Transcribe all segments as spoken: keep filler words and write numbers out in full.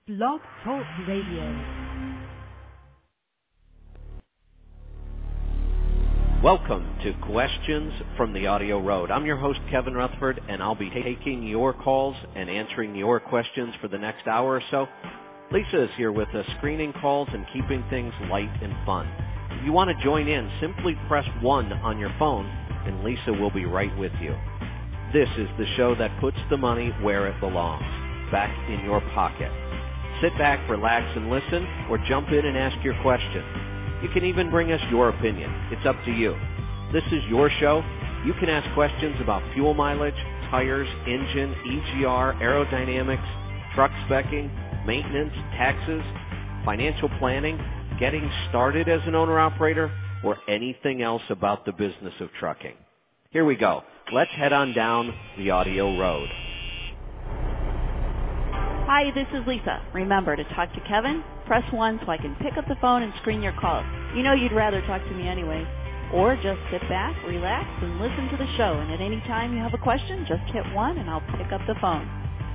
Blog Talk Radio. Welcome to Questions from the Audio Road. I'm your host, Kevin Rutherford, and I'll be taking your calls and answering your questions for the next hour or so. Lisa is here with us, screening calls and keeping things light and fun. If you want to join in, simply press one on your phone, and Lisa will be right with you. This is the show that puts the money where it belongs, back in your pocket. Sit back, relax, and listen, or jump in and ask your question. You can even bring us your opinion. It's up to you. This is your show. You can ask questions about fuel mileage, tires, engine, E G R, aerodynamics, truck specking, maintenance, taxes, financial planning, getting started as an owner-operator, or anything else about the business of trucking. Here we go. Let's head on down the audio road. Hi, this is Lisa. Remember to talk to Kevin, press one so I can pick up the phone and screen your calls. You know you'd rather talk to me anyway. Or just sit back, relax, and listen to the show. And at any time you have a question, just hit one and I'll pick up the phone.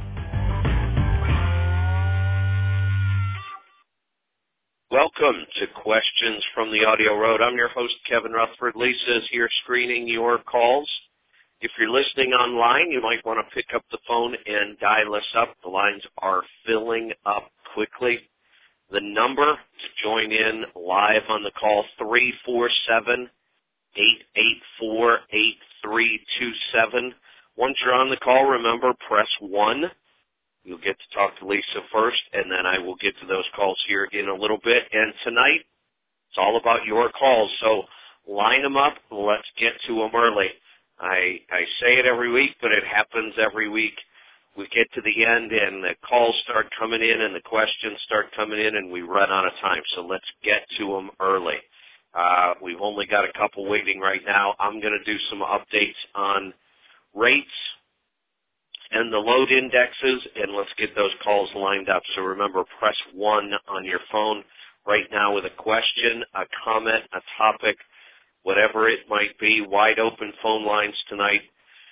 Welcome to Questions from the Audio Road. I'm your host, Kevin Rutherford. Lisa is here screening your calls. If you're listening online, you might want to pick up the phone and dial us up. The lines are filling up quickly. The number to join in live on the call, three four seven, eight eight four, eight three two seven. Once you're on the call, remember, press one. You'll get to talk to Lisa first, and then I will get to those calls here in a little bit. And tonight, it's all about your calls. So line them up. Let's get to them early. I, I say it every week, but it happens every week. We get to the end, and the calls start coming in, and the questions start coming in, and we run out of time. So let's get to them early. Uh, we've only got a couple waiting right now. I'm going to do some updates on rates and the load indexes, and let's get those calls lined up. So remember, press one on your phone right now with a question, a comment, a topic, whatever it might be. Wide open phone lines tonight.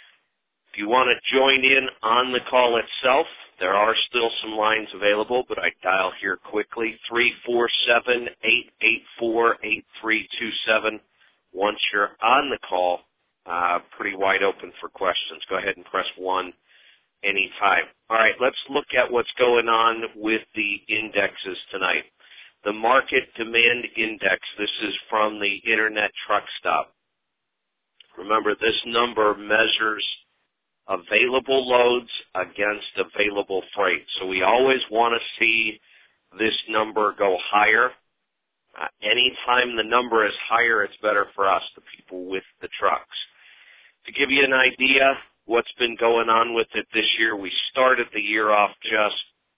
If you want to join in on the call itself, there are still some lines available, but I dial here quickly, three four seven, eight eight four, eight three two seven. Once you're on the call, uh, pretty wide open for questions. Go ahead and press one anytime. All right, let's look at what's going on with the indexes tonight. The Market Demand Index, this is from the Internet Truck Stop. Remember, this number measures available loads against available freight. So we always want to see this number go higher. Uh, anytime the number is higher, it's better for us, the people with the trucks. To give you an idea what's been going on with it this year, we started the year off just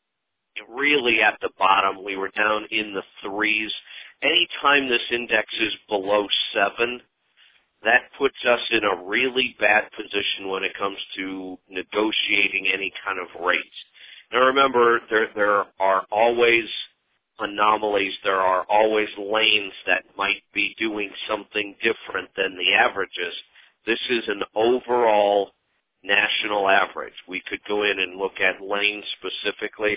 really at the bottom. We were down in the threes. Anytime this index is below seven, that puts us in a really bad position when it comes to negotiating any kind of rates. Now remember, there, there are always anomalies. There are always lanes that might be doing something different than the averages. This is an overall national average. We could go in and look at lanes specifically,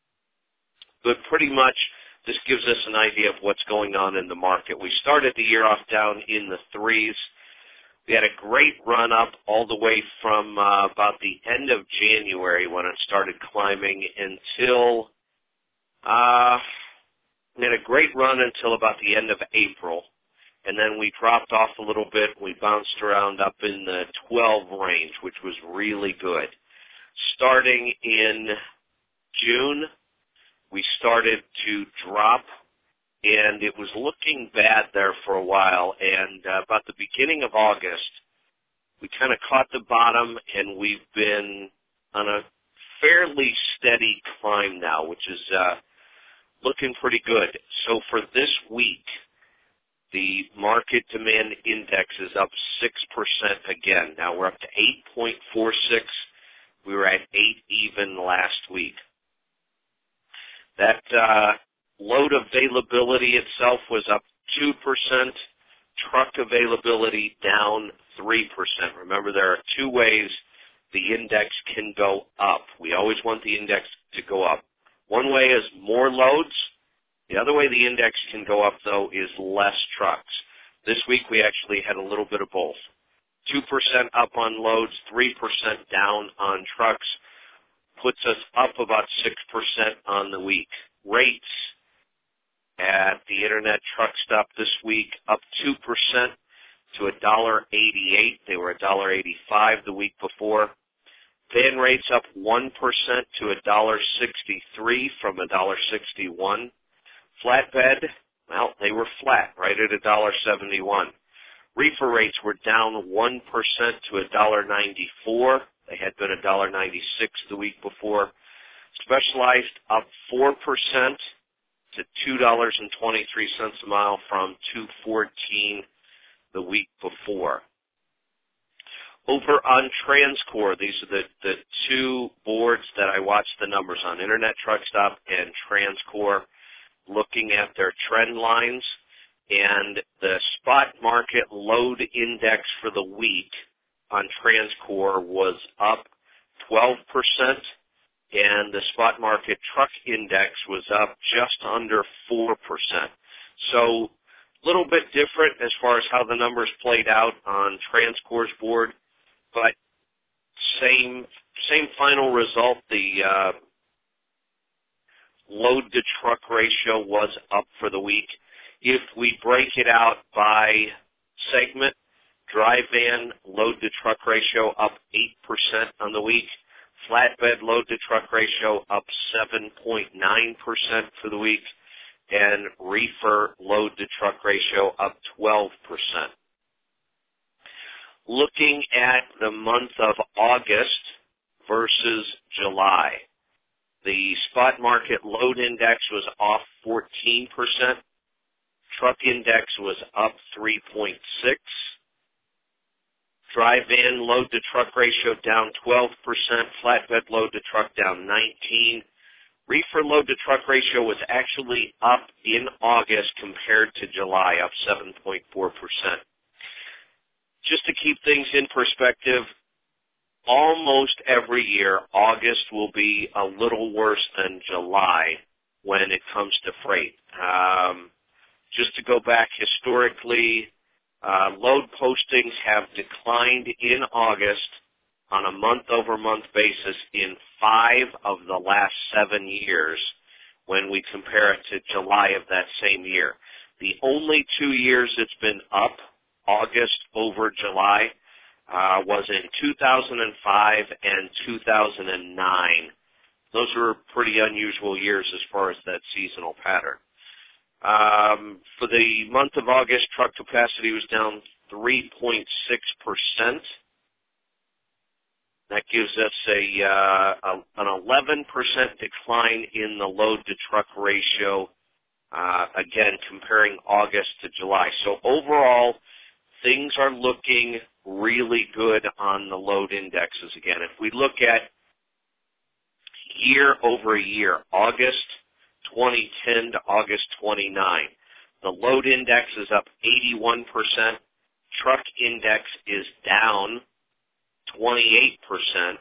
but pretty much this gives us an idea of what's going on in the market. We started the year off down in the threes. We had a great run up all the way from uh, about the end of January when it started climbing until, uh, we had a great run until about the end of April. And then we dropped off a little bit. We bounced around up in the twelve range, which was really good. Starting in June, we started to drop, and it was looking bad there for a while. And uh, about the beginning of August, we kind of caught the bottom, and we've been on a fairly steady climb now, which is uh, looking pretty good. So for this week, the Market Demand Index is up six percent again. Now we're up to eight point four six. We were at eight even last week. That uh, load availability itself was up two percent. Truck availability down three percent. Remember, there are two ways the index can go up. We always want the index to go up. One way is more loads. The other way the index can go up, though, is less trucks. This week we actually had a little bit of both. two percent up on loads, three percent down on trucks, puts us up about six percent on the week. Rates at the Internet Truck Stop this week up two percent to one dollar eighty-eight. They were one dollar eighty-five the week before. Van rates up one percent to one dollar sixty-three from one dollar sixty-one. Flatbed, well, they were flat, right at one dollar seventy-one. Reefer rates were down one percent to one dollar ninety-four. They had been one dollar ninety-six the week before. Specialized up four percent to two dollars and twenty-three cents a mile from two dollars and fourteen cents the week before. Over on TransCore, these are the, the two boards that I watch the numbers on, Internet Truck Stop and TransCore, looking at their trend lines, and the spot market load index for the week on TransCore was up twelve percent, and the spot market truck index was up just under four percent. So a little bit different as far as how the numbers played out on TransCore's board, but same same final result. The uh, load-to-truck ratio was up for the week. If we break it out by segment, dry van load-to-truck ratio up eight percent on the week. Flatbed load-to-truck ratio up seven point nine percent for the week. And reefer load-to-truck ratio up twelve percent. Looking at the month of August versus July, the spot market load index was off fourteen percent. Truck index was up three point six. Dry van load-to-truck ratio down twelve percent. Flatbed load-to-truck down nineteen percent. Reefer load-to-truck ratio was actually up in August compared to July, up seven point four percent. Just to keep things in perspective, almost every year, August will be a little worse than July when it comes to freight. Um, just to go back historically, uh, load postings have declined in August on a month-over-month basis in five of the last seven years when we compare it to July of that same year. The only two years it's been up, August over July, uh, was in two thousand five and two thousand nine. Those were pretty unusual years as far as that seasonal pattern. Um, for the month of August, truck capacity was down three point six percent. That gives us a, uh, a an eleven percent decline in the load-to-truck ratio, uh, again, comparing August to July. So overall, things are looking really good on the load indexes again. If we look at year over year, August twenty ten to August twenty-nine, the load index is up eighty-one percent. Truck index is down twenty-eight percent.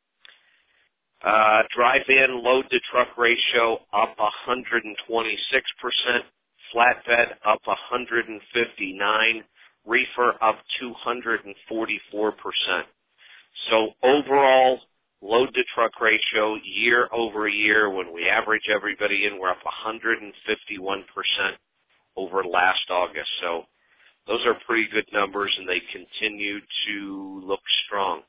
Uh, dry van load-to-truck ratio up one hundred twenty-six percent. Flatbed up one hundred fifty-nine. Reefer up two hundred forty-four percent. So overall, load-to-truck ratio year over year, when we average everybody in, we're up one hundred fifty-one percent over last August. So those are pretty good numbers, and they continue to look strong.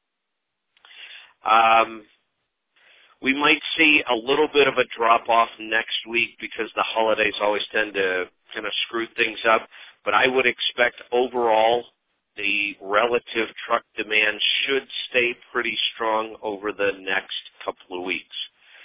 Um, we might see a little bit of a drop-off next week because the holidays always tend to kind of screw things up, but I would expect overall the relative truck demand should stay pretty strong over the next couple of weeks.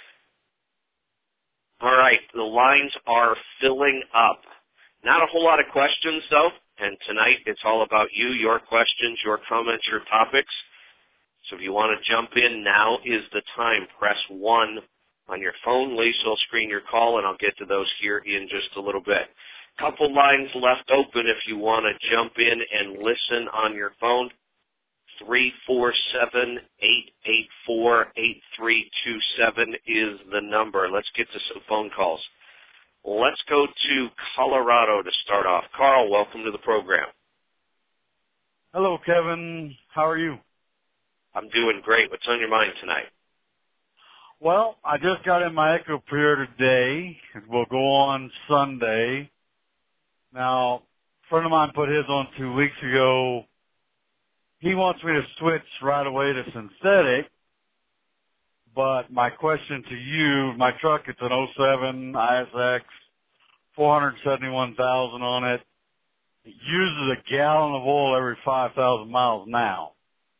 All right, the lines are filling up. Not a whole lot of questions, though, and tonight it's all about you, your questions, your comments, your topics. So if you want to jump in, now is the time. Press one on your phone. Lisa will screen your call, and I'll get to those here in just a little bit. Couple lines left open if you want to jump in and listen on your phone. three four seven, eight eight four, eight three two seven is the number. Let's get to some phone calls. Let's go to Colorado to start off. Carl, welcome to the program. Hello, Kevin. How are you? I'm doing great. What's on your mind tonight? Well, I just got in my Ecopure today. It will go on Sunday. Now, a friend of mine put his on two weeks ago. He wants me to switch right away to synthetic. But my question to you, my truck, it's an oh seven I S X, four hundred seventy-one thousand on it. It uses a gallon of oil every five thousand miles now.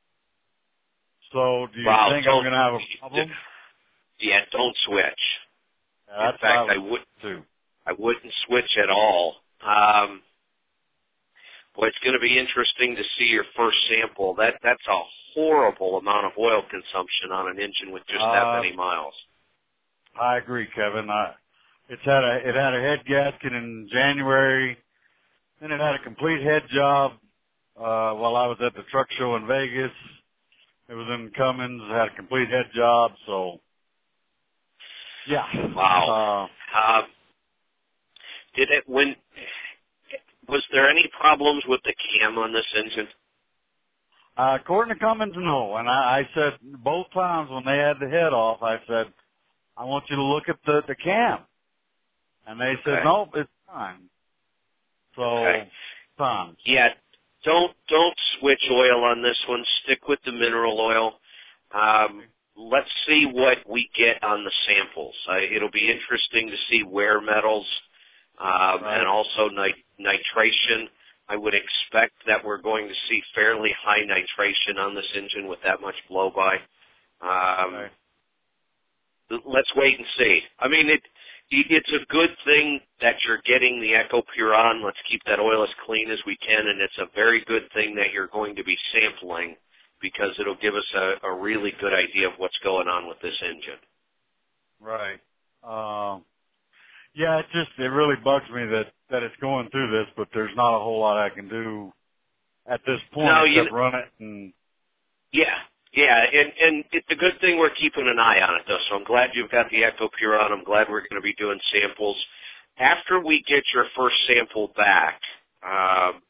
So do you wow, think I'm going to have a problem? Yeah, don't switch. Yeah, In fact, I, would, too. I wouldn't switch at all. Um, boy, it's going to be interesting to see your first sample. That That's a horrible amount of oil consumption on an engine with just that uh, many miles. I agree, Kevin. I, it's had a it had a head gasket in January, then it had a complete head job uh, while I was at the truck show in Vegas. It was in Cummins, had a complete head job, so yeah. Wow. Uh, uh, did it when? Was there any problems with the cam on this engine? Uh, according to Cummins, no. And I, I said both times when they had the head off, I said, I want you to look at the, the cam. And they said, okay. nope, it's fine. So, okay. fine. Yeah, don't don't switch oil on this one. Stick with the mineral oil. Um, let's see what we get on the samples. Uh, it'll be interesting to see wear metals um, right. and also nit- nitration. I would expect that we're going to see fairly high nitration on this engine with that much blow-by. Um, right. Let's wait and see. I mean, it it's a good thing that you're getting the Ecopure on. Let's keep that oil as clean as we can, and it's a very good thing that you're going to be sampling because it'll give us a, a really good idea of what's going on with this engine. Right. Um, yeah, it just, it really bugs me that, that it's going through this, but there's not a whole lot I can do at this point no, except you, run it and. Yeah, yeah, and, and it's a good thing we're keeping an eye on it, though, so I'm glad you've got the Ecopure on. I'm glad we're going to be doing samples. After we get your first sample back, um,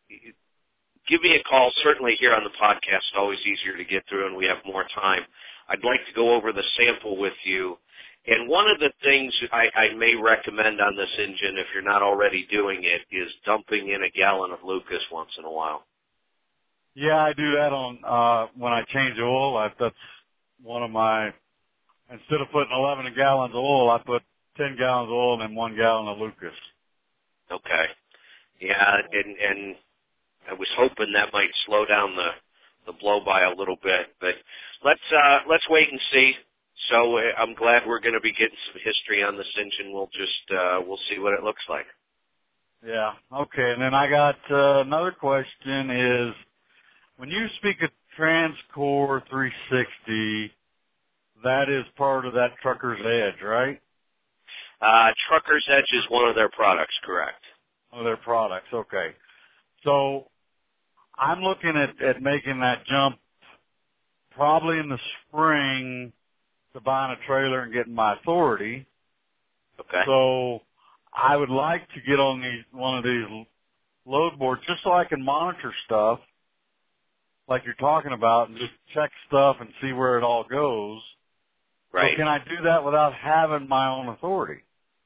give me a call. Certainly here on the podcast, it's always easier to get through and we have more time. I'd like to go over the sample with you. And one of the things I, I may recommend on this engine, if you're not already doing it, is dumping in a gallon of Lucas once in a while. Yeah, I do that on, uh, when I change oil. I, that's one of my, instead of putting eleven gallons of oil, I put ten gallons of oil and then one gallon of Lucas. Okay. Yeah, and, and I was hoping that might slow down the, the blow-by a little bit, but let's, uh, let's wait and see. So uh, I'm glad we're going to be getting some history on this engine. We'll just, uh, we'll see what it looks like. Yeah. Okay. And then I got, uh, another question is, when you speak of TransCore three sixty, that is part of that Trucker's Edge, right? Uh, Trucker's Edge is one of their products, correct? One of their products. Okay. So I'm looking at, at making that jump probably in the spring to buying a trailer and getting my authority. Okay. So I would like to get on these, one of these load boards just so I can monitor stuff like you're talking about and just check stuff and see where it all goes. Right. So can I do that without having my own authority?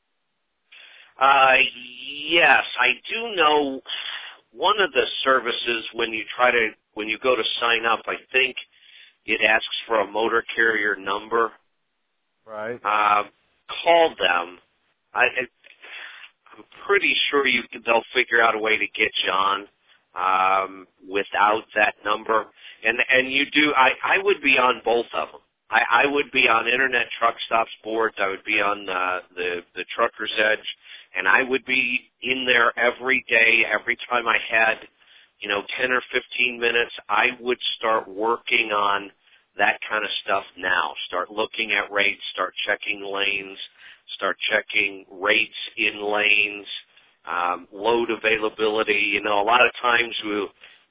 Uh, yes, I do know one of the services when you try to, when you go to sign up, I think it asks for a motor carrier number. Right. Uh, call them. I, I'm pretty sure you can, they'll figure out a way to get you on um, without that number. And and you do. I, I would be on both of them. I, I would be on Internet Truck Stops boards. I would be on uh, the the Trucker's Edge, and I would be in there every day. Every time I had, you know, ten or fifteen minutes, I would start working on that kind of stuff now. Start looking at rates. Start checking lanes. Start checking rates in lanes. Um, load availability. You know, a lot of times we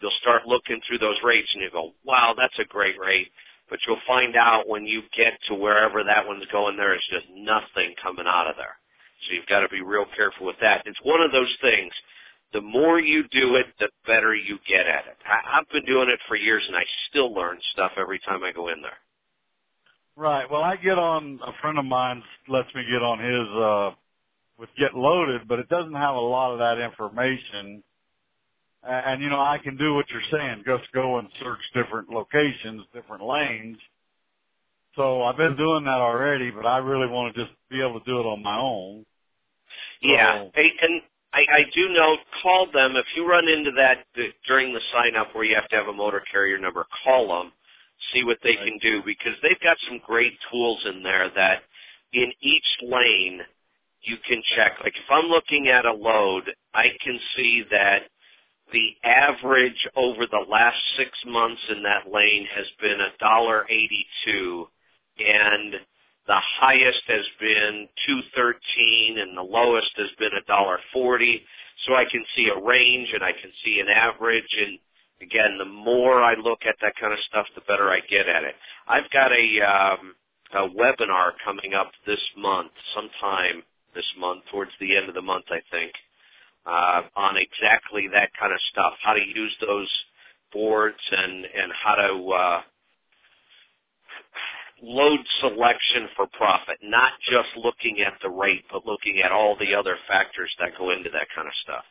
you'll start looking through those rates and you go, wow, that's a great rate. But you'll find out when you get to wherever that one's going, there is just nothing coming out of there. So you've got to be real careful with that. It's one of those things. The more you do it, the better you get at it. I, I've been doing it for years, and I still learn stuff every time I go in there. Right. Well, I get on, a friend of mine lets me get on his, uh, with Get Loaded, but it doesn't have a lot of that information. And, and, you know, I can do what you're saying, just go and search different locations, different lanes. So I've been doing that already, but I really want to just be able to do it on my own. So, yeah. Hey, and I, I do know, call them. If you run into that during the sign-up where you have to have a motor carrier number, call them, see what they right. can do, because they've got some great tools in there that in each lane you can check. Like if I'm looking at a load, I can see that the average over the last six months in that lane has been one dollar eighty-two, and the highest has been two thirteen, and the lowest has been one dollar forty. So I can see a range, and I can see an average. And again, the more I look at that kind of stuff, the better I get at it. I've got a, um, a webinar coming up this month, sometime this month, towards the end of the month, I think, uh, on exactly that kind of stuff, how to use those boards and, and how to uh, load selection for profit, not just looking at the rate, but looking at all the other factors that go into that kind of stuff.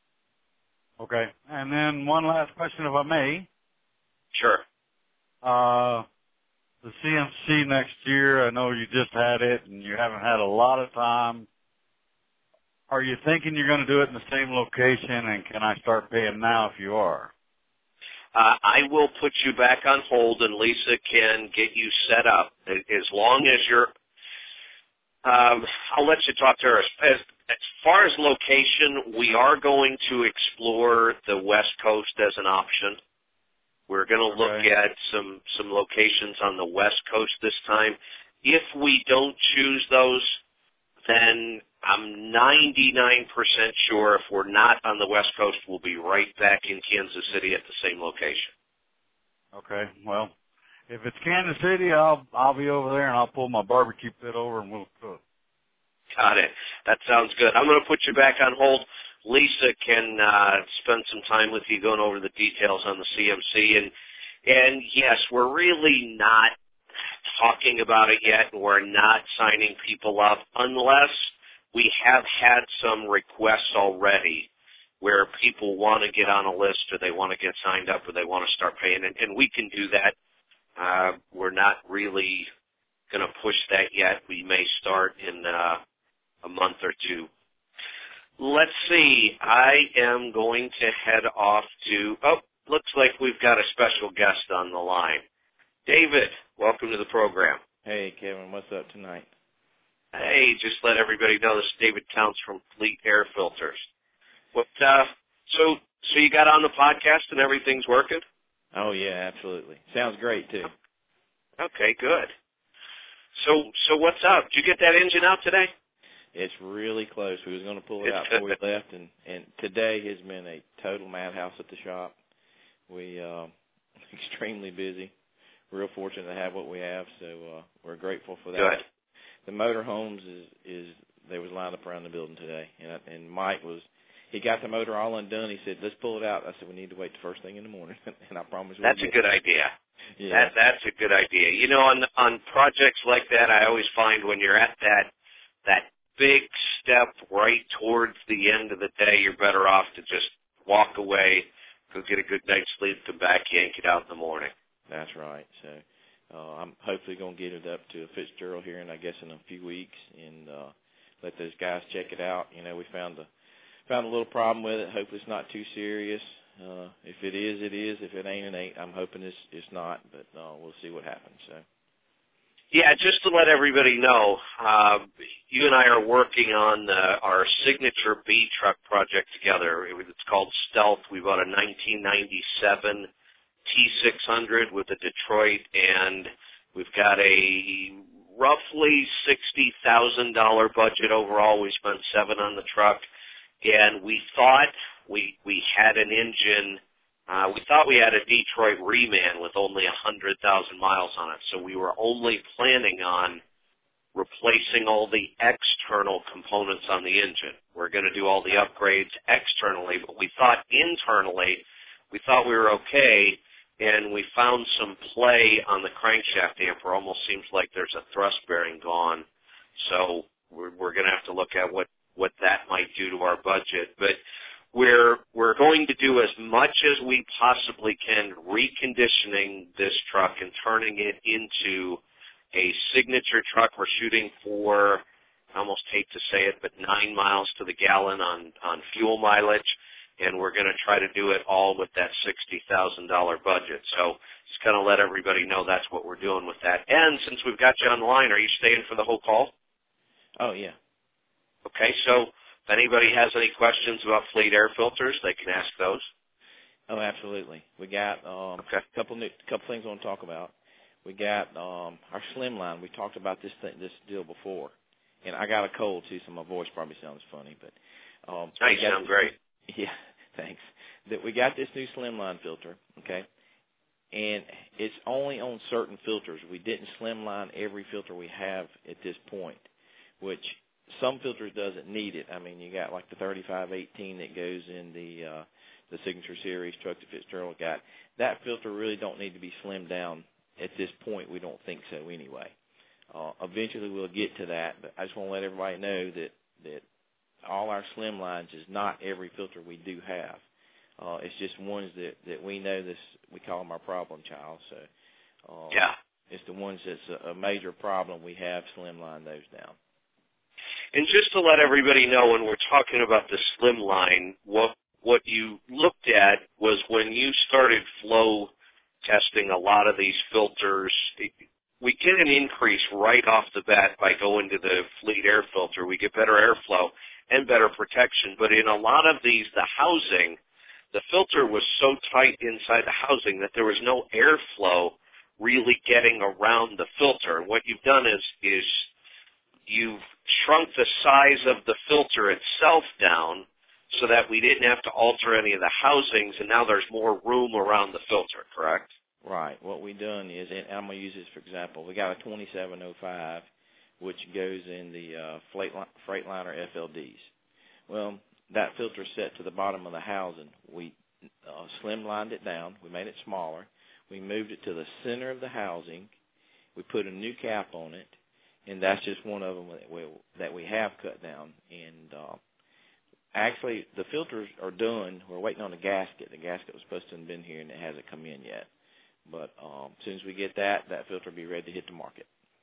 Okay. And then one last question, if I may. Sure. Uh, the C M C next year, I know you just had it and you haven't had a lot of time. Are you thinking you're going to do it in the same location, and can I start paying now if you are? Uh, I will put you back on hold, and Lisa can get you set up. As long as you're, um, I'll let you talk to her. As, as far as location, we are going to explore the West Coast as an option. We're going to look okay. at some, some locations on the West Coast this time. If we don't choose those, then I'm ninety-nine percent sure if we're not on the West Coast, we'll be right back in Kansas City at the same location. Okay. Well, if it's Kansas City, I'll I'll be over there and I'll pull my barbecue pit over and we'll cook. Got it. That sounds good. I'm going to put you back on hold. Lisa can uh, spend some time with you going over the details on the C M C. And, and yes, we're really not talking about it yet, and we're not signing people up unless we have had some requests already where people want to get on a list or they want to get signed up or they want to start paying, and, and we can do that. Uh, we're not really going to push that yet. We may start in uh, a month or two. Let's see. I am going to head off to, oh, looks like we've got a special guest on the line. David, welcome to the program. Hey, Kevin, what's up tonight? Hey, just let everybody know this is David Counts from Fleet Air Filters. What, uh, so, so you got on the podcast and everything's working? Oh, yeah, absolutely. Sounds great, too. Okay, good. So, so what's up? Did you get that engine out today? It's really close. We was going to pull it out before we left, and, and today has been a total madhouse at the shop. We, uh, extremely busy. Real fortunate to have what we have, so uh, we're grateful for that. Good. The motor homes is, is they was lined up around the building today, and and Mike was, he got the motor all undone. He said, let's pull it out. I said, we need to wait the first thing in the morning, and I promise we'll That's a good idea. Yeah. That, that's a good idea. You know, on on projects like that, I always find when you're at that that big step right towards the end of the day, you're better off to just walk away, go get a good night's sleep, come back, yank it out in the morning. That's right. So uh, I'm hopefully going to get it up to a Fitzgerald here in, I guess, in a few weeks, and uh, let those guys check it out. You know, we found a found a little problem with it. Hopefully it's not too serious. Uh, if it is, it is. If it ain't, it ain't. I'm hoping it's it's not, but uh, we'll see what happens. So. Yeah, just to let everybody know, uh, you and I are working on the, our signature B truck project together. It, it's called Stealth. We bought a nineteen ninety-seven T six hundred with a Detroit, and we've got a roughly sixty thousand dollars budget overall. We spent seven on the truck, and we thought we we had an engine Uh, we thought we had a Detroit Reman with only one hundred thousand miles on it, so we were only planning on replacing all the external components on the engine. We're going to do all the upgrades externally, but we thought internally, we thought we were okay, and we found some play on the crankshaft damper. Almost seems like there's a thrust bearing gone, so we're, we're going to have to look at what, what that might do to our budget. But we're we're going to do as much as we possibly can reconditioning this truck and turning it into a signature truck. We're shooting for, I almost hate to say it, but nine miles to the gallon on, on fuel mileage, and we're going to try to do it all with that sixty thousand dollars budget. So just kind of let everybody know that's what we're doing with that. And since we've got you on the line, are you staying for the whole call? Oh, yeah. Okay, so if anybody has any questions about Fleet air filters, they can ask those. Oh, absolutely. We got um, okay. a couple new, couple things I want to talk about. We got um, our Slimline. We talked about this thing, this deal before, and I got a cold too, so my voice probably sounds funny. But um, no, you sound this, great. Yeah, thanks. That we got this new Slimline filter, okay, and it's only on certain filters. We didn't Slimline every filter we have at this point, which some filters doesn't need it. I mean, you got like the thirty-five eighteen that goes in the uh, the Signature Series truck that Fitzgerald got. That filter really don't need to be slimmed down at this point. We don't think so anyway. Uh, eventually we'll get to that, but I just want to let everybody know that, that all our Slimlines is not every filter we do have. Uh, it's just ones that, that we know this, we call them our problem child. So um, yeah. It's the ones that's a, a major problem we have, Slimline those down. And just to let everybody know, when we're talking about the Slimline, what what you looked at was when you started flow testing a lot of these filters, we get an increase right off the bat by going to the Fleet air filter. We get better airflow and better protection. But in a lot of these, the housing, the filter was so tight inside the housing that there was no airflow really getting around the filter. And what you've done is is you've shrunk the size of the filter itself down so that we didn't have to alter any of the housings, and now there's more room around the filter, correct? Right. What we've done is, and I'm going to use this for example, we got a twenty-seven oh five, which goes in the uh, Freightliner F L Ds. Well, that filter set to the bottom of the housing. We uh, slimlined it down. We made it smaller. We moved it to the center of the housing. We put a new cap on it, and that's just one of them that we, that we have cut down. And uh, actually, the filters are done. We're waiting on the gasket. The gasket was supposed to have been here, and it hasn't come in yet. But um, as soon as we get that, that filter will be ready to hit the market.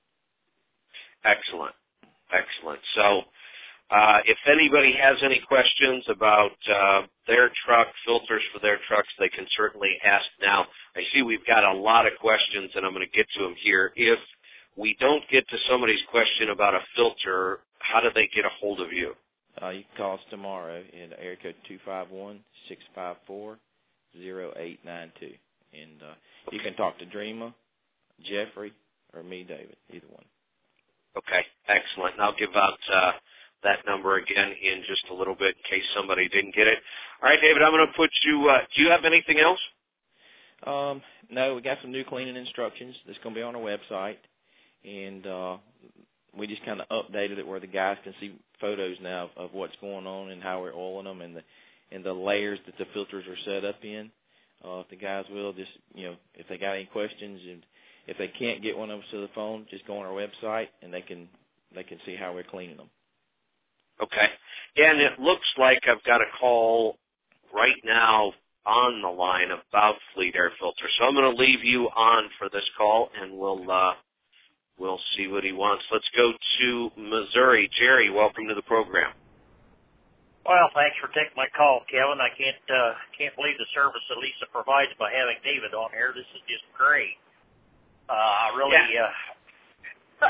Excellent. Excellent. So uh, if anybody has any questions about uh, their truck, filters for their trucks, they can certainly ask now. I see we've got a lot of questions, and I'm going to get to them here. If we don't get to somebody's question about a filter, how do they get a hold of you? Uh, you can call us tomorrow in area code two five one, six five four, zero eight nine two. And uh, okay. You can talk to Dreama, Jeffrey, or me, David, either one. Okay, excellent. And I'll give out uh, that number again in just a little bit in case somebody didn't get it. All right, David, I'm going to put you, uh, do you have anything else? Um, no, we got some new cleaning instructions that's going to be on our website. And uh, we just kind of updated it where the guys can see photos now of, of what's going on and how we're oiling them and the, and the layers that the filters are set up in. Uh, if the guys will, just, you know, if they got any questions, and if they can't get one of us to the phone, just go on our website and they can they can see how we're cleaning them. Okay. Yeah, and it looks like I've got a call right now on the line about Fleet air filter. So I'm going to leave you on for this call, and we'll uh, we'll see what he wants. Let's go to Missouri. Jerry, welcome to the program. Well, thanks for taking my call, Kevin. I can't uh, can't believe the service that Lisa provides by having David on here. This is just great. Uh, I really. Yeah. Uh,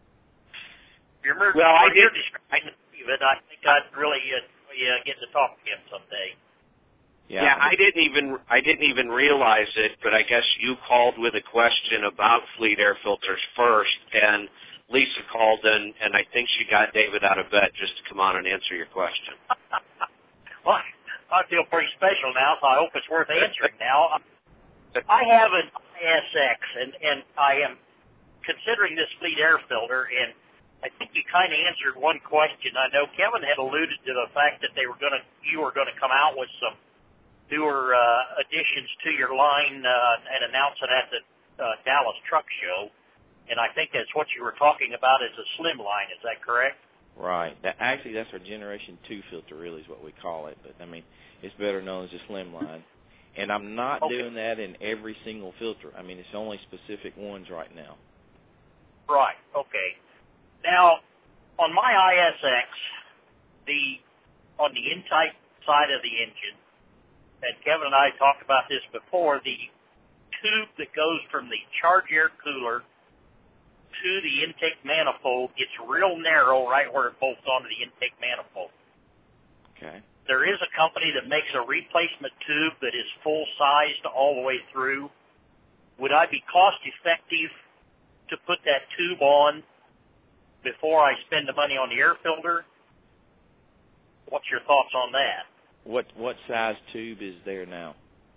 you're well, I did. Describing David. I think I'd really uh, uh, get to talk to him someday. Yeah. yeah, I didn't even I didn't even realize it, but I guess you called with a question about Fleet air filters first, and Lisa called, and, and I think she got David out of bed just to come on and answer your question. Well, I feel pretty special now, so I hope it's worth answering now. I have an I S X, and, and I am considering this fleet air filter, and I think you kind of answered one question. I know Kevin had alluded to the fact that they were going to, you were going to come out with some newer uh, additions to your line uh, and announce it at the uh, Dallas Truck Show, and I think that's what you were talking about is a slim line. Is that correct? Right. That, actually, that's our Generation two filter, really, is what we call it. But, I mean, it's better known as a slim line. And I'm not okay. doing that in every single filter. I mean, it's only specific ones right now. Right. Okay. Now, on my I S X, the on the intake side of the engine, and Kevin and I talked about this before, the tube that goes from the charge air cooler to the intake manifold gets real narrow right where it bolts onto the intake manifold. Okay. There is a company that makes a replacement tube that is full-sized all the way through. Would I be cost-effective to put that tube on before I spend the money on the air filter? What's your thoughts on that? What what size tube is there now?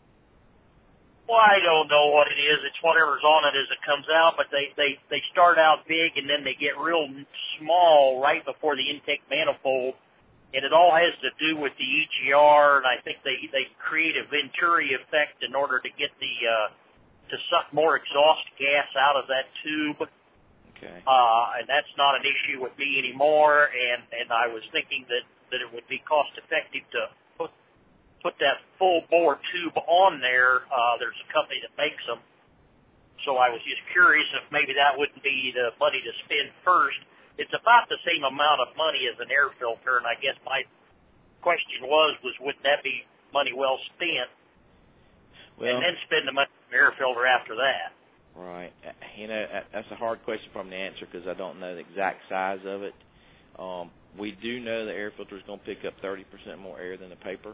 Well, I don't know what it is. It's whatever's on it as it comes out, but they, they, they start out big and then they get real small right before the intake manifold. And it all has to do with the E G R, and I think they, they create a Venturi effect in order to get the uh, to suck more exhaust gas out of that tube. Okay. Uh, and that's not an issue with me anymore. And, and I was thinking that, that it would be cost effective to put put that full bore tube on there. Uh, there's a company that makes them. So I was just curious if maybe that wouldn't be the money to spend first. It's about the same amount of money as an air filter, and I guess my question was, was wouldn't that be money well spent? Well, and then spend the money on the air filter after that. Right. You know, that's a hard question for me to answer because I don't know the exact size of it. Um, we do know the air filter is going to pick up thirty percent more air than the paper.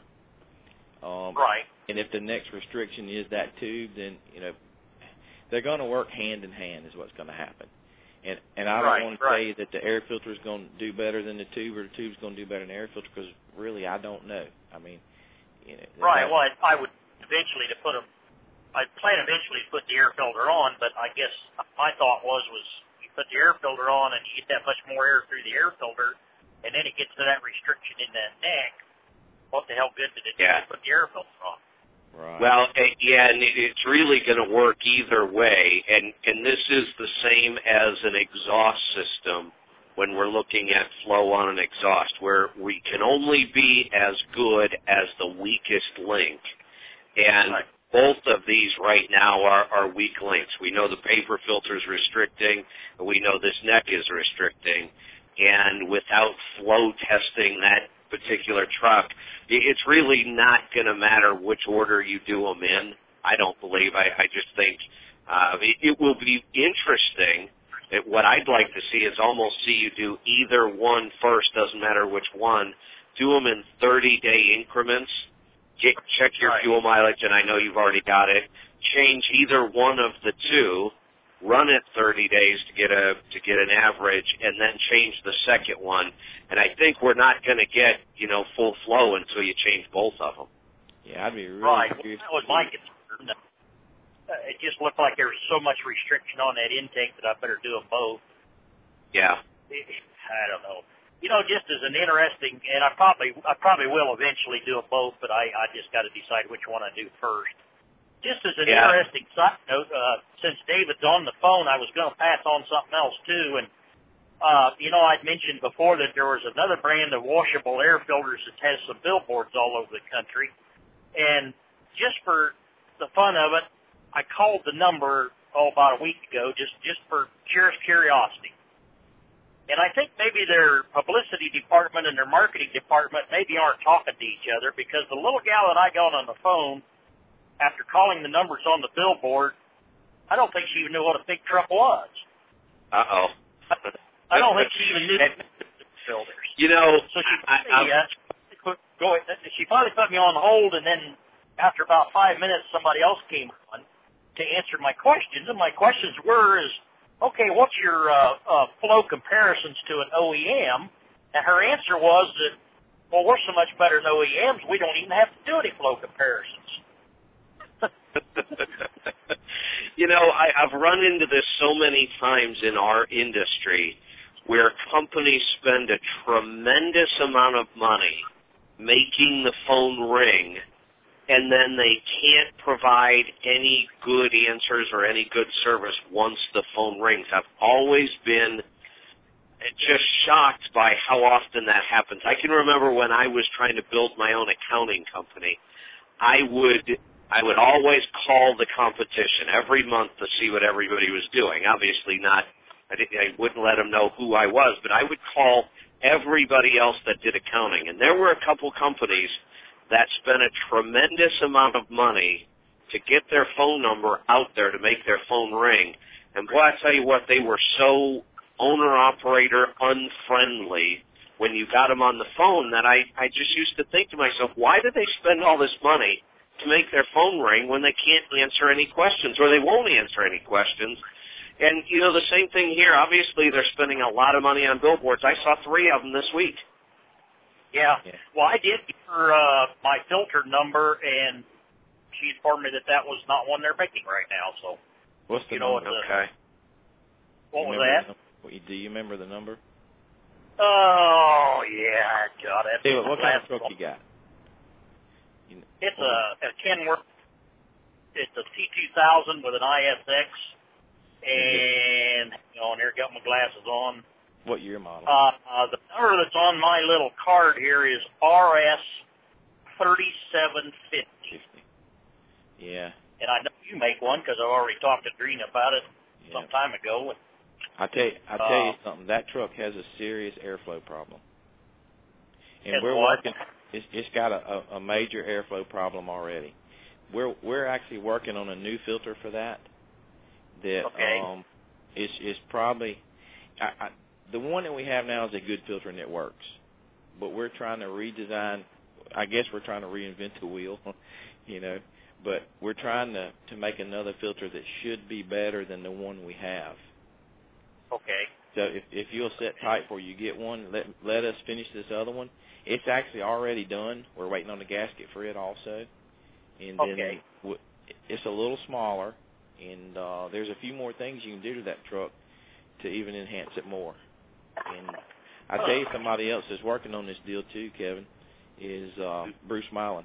Um, right. And if the next restriction is that tube, then, you know, they're going to work hand in hand is what's going to happen. And and I don't right, want to right. say that the air filter is going to do better than the tube or the tube is going to do better than the air filter because really I don't know. I mean, you know. Right. Well, I, I would eventually to put them. I plan eventually to put the air filter on, but I guess my thought was was you put the air filter on and you get that much more air through the air filter, and then it gets to that restriction in that neck. What the hell good did it do yeah. to put the air filter on? Right. Well, yeah, and it's really going to work either way, and, and this is the same as an exhaust system when we're looking at flow on an exhaust, where we can only be as good as the weakest link. And right. both of these right now are, are weak links. We know the paper filter is restricting, and we know this neck is restricting, and without flow testing that particular truck, it's really not going to matter which order you do them in. I don't believe. I, I just think uh, it, it will be interesting. It, what I'd like to see is almost see you do either one first, doesn't matter which one. Do them in thirty-day increments. Get, check your right. fuel mileage, and I know you've already got it. Change either one of the two. Run it thirty days to get a to get an average, and then change the second one. And I think we're not going to get, you know, full flow until you change both of them. Yeah, I'd be really right. curious. Well, that was my concern. Uh, it just looked like there was so much restriction on that intake that I better do them both. Yeah. I don't know. You know, just as an interesting, and I probably I probably will eventually do them both, but I I just got to decide which one I do first. Just as an yeah. interesting side note, uh, since David's on the phone, I was going to pass on something else, too. And, uh, you know, I'd mentioned before that there was another brand of washable air filters that has some billboards all over the country. And just for the fun of it, I called the number, oh, about a week ago, just, just for curious curiosity. And I think maybe their publicity department and their marketing department maybe aren't talking to each other, because the little gal that I got on the phone, after calling the numbers on the billboard, I don't think she even knew what a big truck was. Uh-oh. I don't think she even knew filters. You know, so she I, finally, uh, go ahead, she finally put me on hold, and then after about five minutes, somebody else came on to answer my questions. And my questions were, is, okay, what's your uh, uh, flow comparisons to an O E M? And her answer was that Well, we're so much better than O E Ms, we don't even have to do any flow comparisons. You know, I, I've run into this so many times in our industry where companies spend a tremendous amount of money making the phone ring, and then they can't provide any good answers or any good service once the phone rings. I've always been just shocked by how often that happens. I can remember when I was trying to build my own accounting company, I would I would always call the competition every month to see what everybody was doing. Obviously not, I, didn't, I wouldn't let them know who I was, but I would call everybody else that did accounting. And there were a couple companies that spent a tremendous amount of money to get their phone number out there to make their phone ring. And boy, I tell you what, they were so owner-operator unfriendly when you got them on the phone that I, I just used to think to myself, why did they spend all this money to make their phone ring when they can't answer any questions, or they won't answer any questions? And, you know, the same thing here. Obviously, they're spending a lot of money on billboards. I saw three of them this week. Yeah. Well, I did give her uh, my filter number, and she informed me that that was not one they're making right now. So, what's the you know, number? The, okay. What was that? Do you remember the number? Oh, yeah. God, that's hey, what, what kind of truck one. you got? You, it's a, a Kenworth. It's a T two thousand with an I S X. And, hang on, here, got my glasses on. What year model? Uh, uh, the number that's on my little card here is R S thirty-seven fifty. Yeah. And I know you make one because I've already talked to Green about it yeah. some time ago. I tell you, I tell uh, you something. That truck has a serious airflow problem, and we're what? working. It's, it's got a, a, a major airflow problem already. We're we're actually working on a new filter for that. That okay. um, is is probably I, I, the one that we have now is a good filter and it works, but we're trying to redesign. I guess we're trying to reinvent the wheel, you know. But we're trying to to make another filter that should be better than the one we have. Okay. So if if you'll sit tight before you get one, let let us finish this other one. It's actually already done. We're waiting on the gasket for it also, and then okay. it's a little smaller, and uh, there's a few more things you can do to that truck to even enhance it more. And I tell you, somebody else that's working on this deal too, Kevin, is uh, Bruce Milan.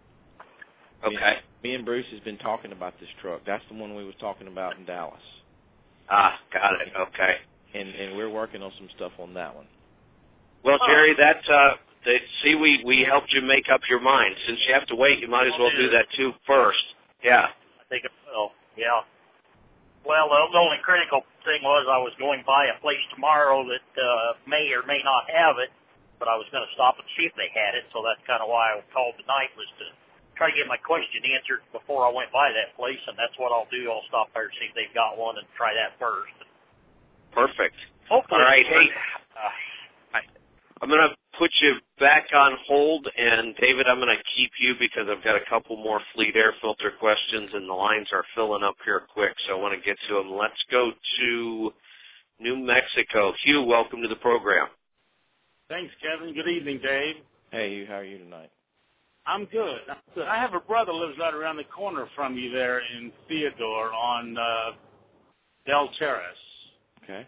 Okay. Me, me and Bruce has been talking about this truck. That's the one we was talking about in Dallas. Ah, got it. Okay. And and we're working on some stuff on that one. Well, Jerry, that uh, they, see, we we helped you make up your mind. Since you have to wait, you might as well do that too first. Yeah. I think it will. Yeah. Well, the, the only critical thing was I was going by a place tomorrow that uh, may or may not have it, but I was going to stop and see if they had it. So that's kind of why I called tonight, was to try to get my question answered before I went by that place, and that's what I'll do. I'll stop there and see if they've got one and try that first. Perfect. Hopefully. All right. Hey, uh, I'm going to put you back on hold, and David, I'm going to keep you because I've got a couple more Fleet air filter questions, and the lines are filling up here quick, so I want to get to them. Let's go to New Mexico. Hugh, welcome to the program. Thanks, Kevin. Good evening, Dave. Hey, Hugh, how are you tonight? I'm good. I have a brother who lives right around the corner from you there in Theodore on uh, Del Terrace. Okay.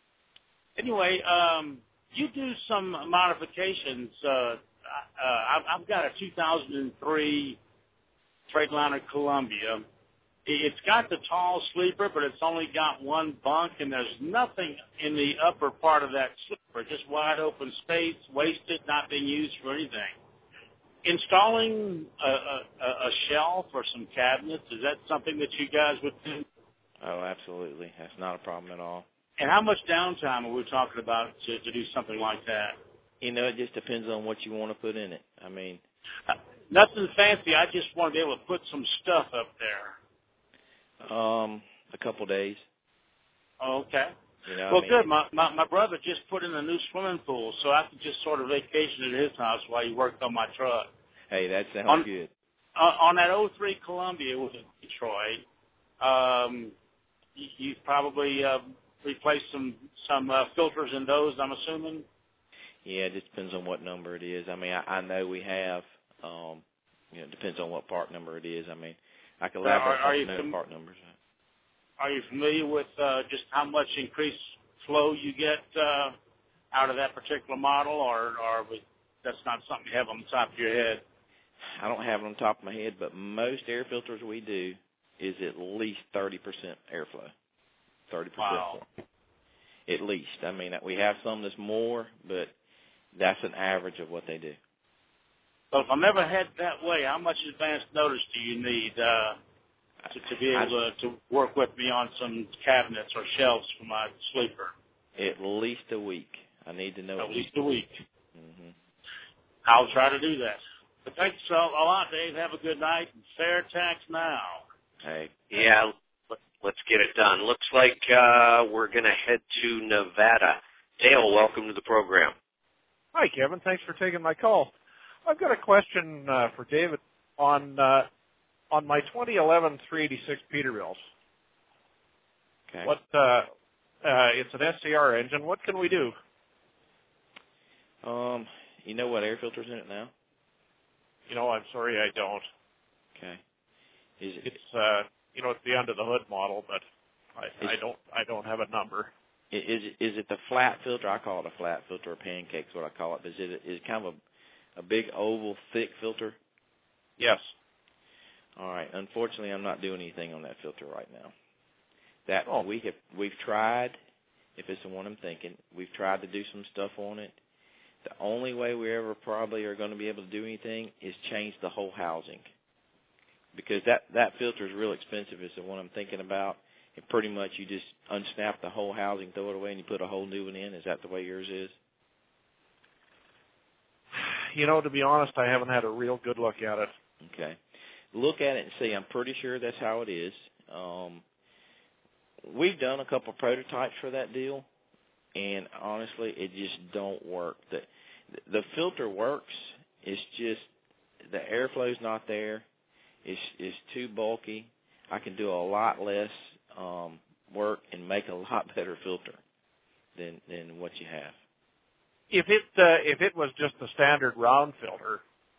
Anyway, um, you do some modifications. Uh, uh, I've got a two thousand three Freightliner Columbia. It's got the tall sleeper, but it's only got one bunk, and there's nothing in the upper part of that sleeper, just wide open space, wasted, not being used for anything. Installing a, a, a shelf or some cabinets, is that something that you guys would do? Oh, absolutely. That's not a problem at all. And how much downtime are we talking about to, to do something like that? You know, it just depends on what you want to put in it. I mean, uh, nothing fancy. I just want to be able to put some stuff up there. Um, a couple days. Oh, okay. You know, well, I mean, good. My, my my brother just put in a new swimming pool, so I could just sort of vacation at his house while he worked on my truck. Hey, that sounds on, good. Uh, on that oh three Columbia with Detroit, um, you, you probably uh, replaced some some uh, filters in those, I'm assuming. Yeah, it just depends on what number it is. I mean, I, I know we have, um, you know, it depends on what part number it is. I mean, I can elaborate are, are on you the fam- part numbers. Are you familiar with uh, just how much increased flow you get uh, out of that particular model, or, or was, that's not something you have on the top of your head? I don't have it on the top of my head, but most air filters we do is at least thirty percent airflow. thirty percent Wow. more. At least. I mean, we have some that's more, but that's an average of what they do. So if I'm ever head that way, how much advance notice do you need uh, to, to be able to, to work with me on some cabinets or shelves for my sleeper? At least a week. I need to know. At least a week. Mm-hmm. I'll try to do that. But thanks a lot, Dave. Have a good night. Fair tax now. Hey. Yeah, let's get it done. Looks like uh, we're going to head to Nevada. Dale, welcome to the program. Hi, Kevin. Thanks for taking my call. I've got a question uh, for David on uh, on my twenty eleven three eighty-six Peterbilts. Okay. What? Uh, uh, it's an S C R engine. What can we do? Um, you know what air filter's in it now? You know, I'm sorry, I don't. Okay. Is it? It's uh, you know, it's the under the hood model, but I, Is, I don't I don't have a number. Is it, is it the flat filter? I call it a flat filter or pancake is what I call it. But is it is it kind of a, a big oval thick filter? Yes. All right. Unfortunately, I'm not doing anything on that filter right now. That oh. we have we've tried. If it's the one I'm thinking, we've tried to do some stuff on it. The only way we ever probably are going to be able to do anything is change the whole housing, because that that filter is real expensive. Is the one I'm thinking about. And pretty much you just unsnap the whole housing, throw it away, and you put a whole new one in. Is that the way yours is? You know, to be honest, I haven't had a real good look at it. Okay. Look at it and see. I'm pretty sure that's how it is. Um, we've done a couple prototypes for that deal, and honestly, it just don't work. The, the filter works. It's just the airflow's not there. It's, it's too bulky. I can do a lot less um, work and make a lot better filter than than what you have. If it uh, if it was just a standard round filter,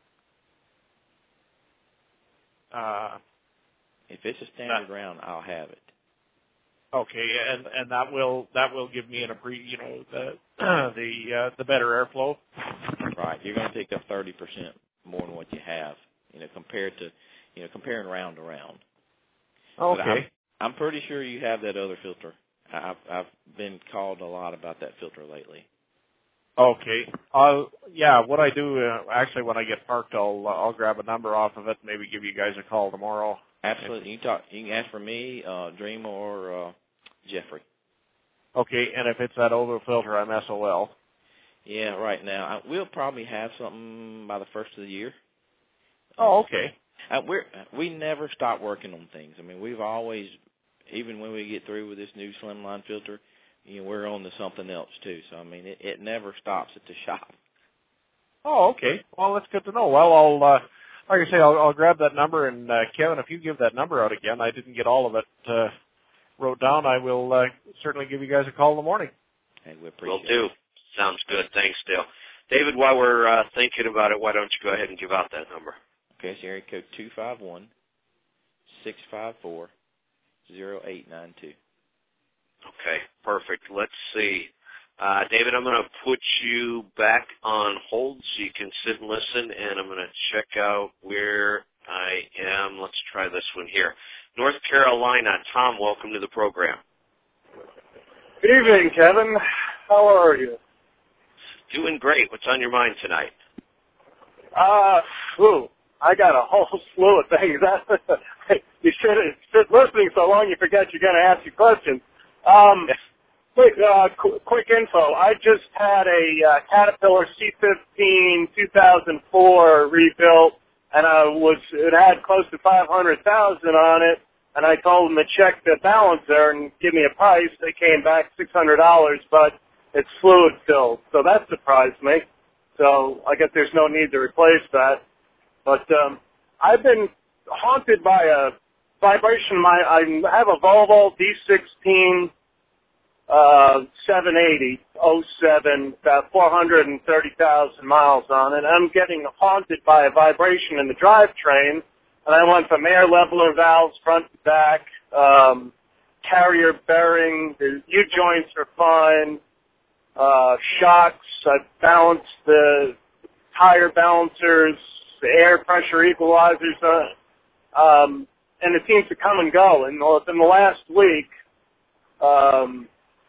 uh, if it's a standard that, round, I'll have it. Okay, and and that will that will give me an appre- you know the the uh, the better airflow. Right, you're going to take up thirty percent more than what you have, you know, compared to you know comparing round to round. Okay. But I'm, I'm pretty sure you have that other filter. I've I've been called a lot about that filter lately. Okay. Uh, yeah. What I do uh, actually when I get parked, I'll uh, I'll grab a number off of it. And maybe give you guys a call tomorrow. Absolutely. You can talk. You can ask for me, uh, Dream, or uh, Jeffrey. Okay. And if it's that oval filter, I'm S O L. Yeah. Right now, I, we'll probably have something by the first of the year. Oh, okay. Uh, we're we never stop working on things. I mean, we've always, even when we get through with this new slimline filter, you know, we're on to something else too. So I mean, it, it never stops at the shop. Oh, okay. Well, that's good to know. Well, I'll uh, like I say, I'll, I'll grab that number, and uh, Kevin, if you give that number out again, I didn't get all of it uh, wrote down. I will uh, certainly give you guys a call in the morning. Hey, we appreciate Will do. it. Sounds good. Thanks, Dale. David, while we're uh, thinking about it, why don't you go ahead and give out that number? Okay, it's area code two five one, six five four, zero eight nine two. Okay, perfect. Let's see. Uh, David, I'm going to put you back on hold so you can sit and listen, and I'm going to check out where I am. Let's try this one here. North Carolina. Tom, welcome to the program. Good evening, Kevin. How are you? Doing great. What's on your mind tonight? Uh, whew. I got a whole slew of things. You should have been listening so long you forget you're going to ask your questions. Um, quick, uh, qu- quick info. I just had a uh, Caterpillar C fifteen two thousand four rebuilt, and I was it had close to five hundred thousand on it. And I told them to check the balance there and give me a price. They came back six hundred dollars, but it's fluid filled, so that surprised me. So I guess there's no need to replace that. But um, I've been haunted by a vibration. My I have a Volvo D sixteen uh, seven eighty oh seven, about four hundred thirty thousand miles on it. I'm getting haunted by a vibration in the drivetrain, and I went from air leveler valves front to back, um, carrier bearing, the U-joints are fine, uh, shocks, I balanced the tire balancers, the air pressure equalizers, uh, um, and it seems to come and go. In the, in the last week, um,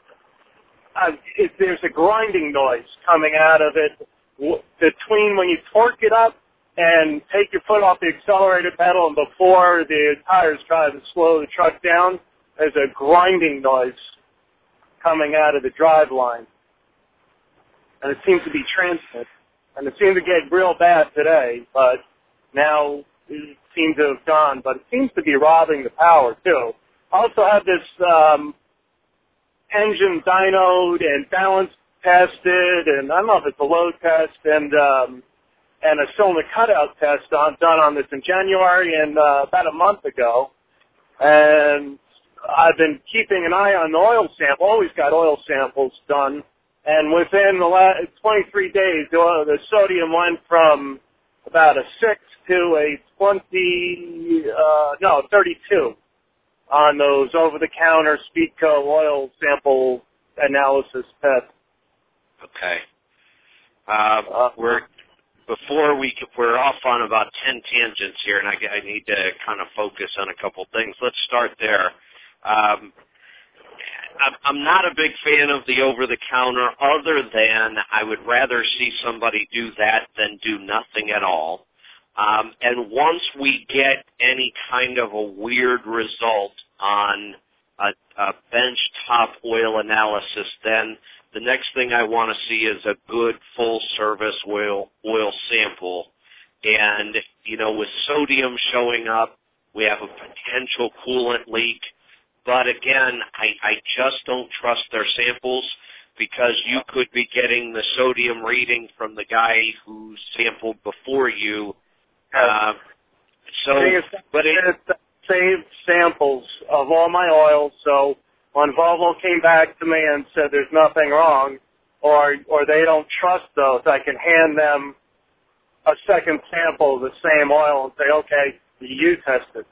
I, it, there's a grinding noise coming out of it w- between when you torque it up and take your foot off the accelerator pedal and before the tires try to slow the truck down. There's a grinding noise coming out of the drive line. And it seems to be transmit. And it seemed to get real bad today, but now it seems to have gone. But it seems to be robbing the power, too. I also have this um, engine dynoed and balance tested, and I don't know if it's a load test, and um, and a cylinder cutout test on, done on this in January and uh, about a month ago. And I've been keeping an eye on the oil sample, always got oil samples done. And within the last twenty-three days, the, oil, the sodium went from about a six to a twenty, uh, no, thirty-two on those over-the-counter Speedco oil sample analysis tests. Okay. Uh, uh, we're before we we're off on about ten tangents here, and I, I need to kind of focus on a couple things. Let's start there. Um, I'm not a big fan of the over-the-counter, other than I would rather see somebody do that than do nothing at all. Um, and once we get any kind of a weird result on a, a bench top oil analysis, then the next thing I want to see is a good full-service oil oil sample. And, you know, with sodium showing up, we have a potential coolant leak. But again, I, I just don't trust their samples, because you could be getting the sodium reading from the guy who sampled before you. Uh, so, but it saved samples of all my oils. So when Volvo came back to me and said there's nothing wrong, or or they don't trust those, I can hand them a second sample of the same oil and say, okay, you test it.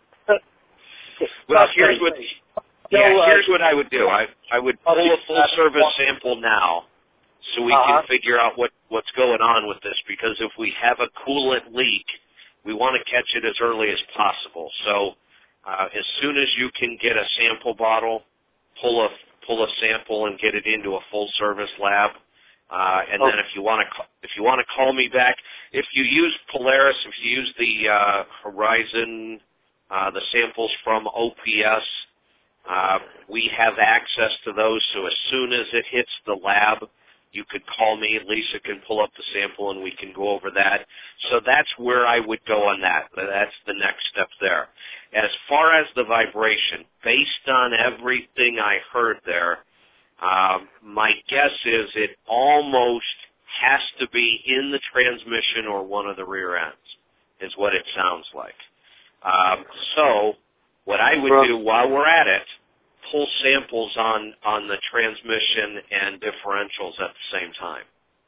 Well, here's what yeah, here's what I would do. I I would pull a full service sample now, so we uh-huh. can figure out what what's going on with this. Because if we have a coolant leak, we want to catch it as early as possible. So uh, as soon as you can get a sample bottle, pull a pull a sample and get it into a full service lab. Uh, and okay. then if you want to if you want to call me back, if you use Polaris, if you use the uh, Horizon, uh, the samples from O P S. Uh, we have access to those, so as soon as it hits the lab, you could call me. Lisa can pull up the sample, and we can go over that. So that's where I would go on that. That's the next step there. As far as the vibration, based on everything I heard there, um, my guess is it almost has to be in the transmission or one of the rear ends, is what it sounds like. Um, so... What I would do while we're at it, pull samples on, on the transmission and differentials at the same time.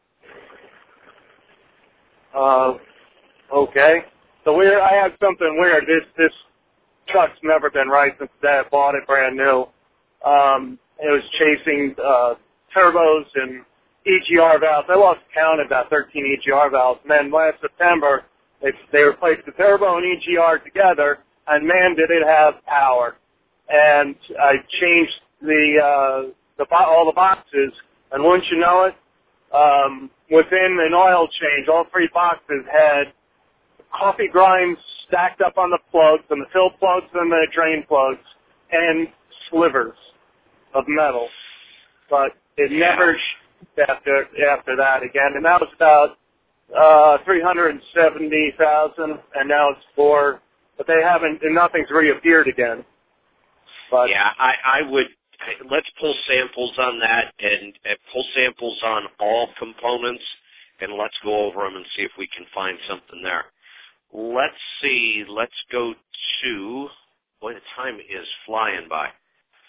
Uh, okay. So weird. I have something weird. This this truck's never been right since Dad bought it brand new. Um, it was chasing uh, turbos and E G R valves. I lost count of about thirteen E G R valves. And then last September, they they replaced the turbo and E G R together. And man, did it have power! And I changed the uh, the all the boxes, and wouldn't you know it, um, within an oil change, all three boxes had coffee grinds stacked up on the plugs, and the fill plugs and the drain plugs, and slivers of metal. But it yeah. never sh- after after that again, and that was about uh, three hundred seventy thousand, and now it's four. But they haven't, and nothing's reappeared again. But yeah, I, I would, let's pull samples on that and, and pull samples on all components, and let's go over them and see if we can find something there. Let's see, let's go to, boy, the time is flying by.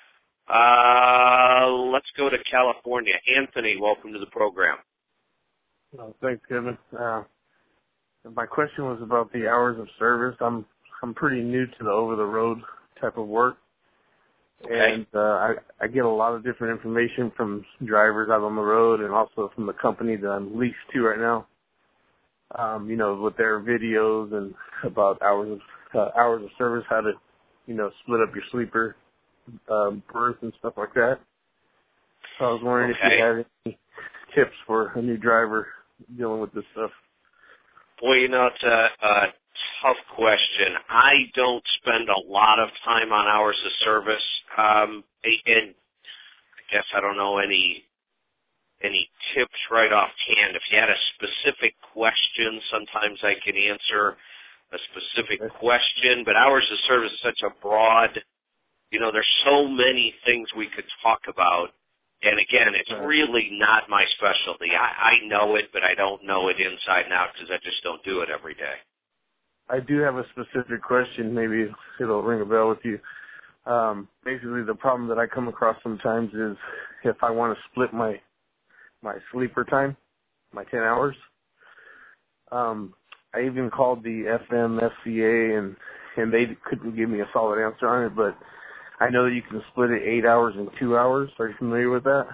Uh, let's go to California. Anthony, welcome to the program. Oh, thanks, Kevin. Uh, my question was about the hours of service. I'm I'm pretty new to the over-the-road type of work, okay. and uh, I, I get a lot of different information from drivers out on the road and also from the company that I'm leased to right now. Um, you know, with their videos and about hours of uh, hours of service, how to, you know, split up your sleeper uh, berth and stuff like that. So I was wondering okay. if you had any tips for a new driver dealing with this stuff. Boy, you know, it's a, a tough question. I don't spend a lot of time on hours of service, um, and I guess I don't know any any tips right offhand. If you had a specific question, sometimes I can answer a specific okay. question, but hours of service is such a broad, you know, there's so many things we could talk about. And again, it's really not my specialty. I, I know it, but I don't know it inside and out because I just don't do it every day. I do have a specific question. Maybe it'll ring a bell with you. Um, basically, the problem that I come across sometimes is if I want to split my my sleeper time, my ten hours. Um, I even called the F M F C A, and and they couldn't give me a solid answer on it, but I know that you can split it eight hours and two hours. Are you familiar with that?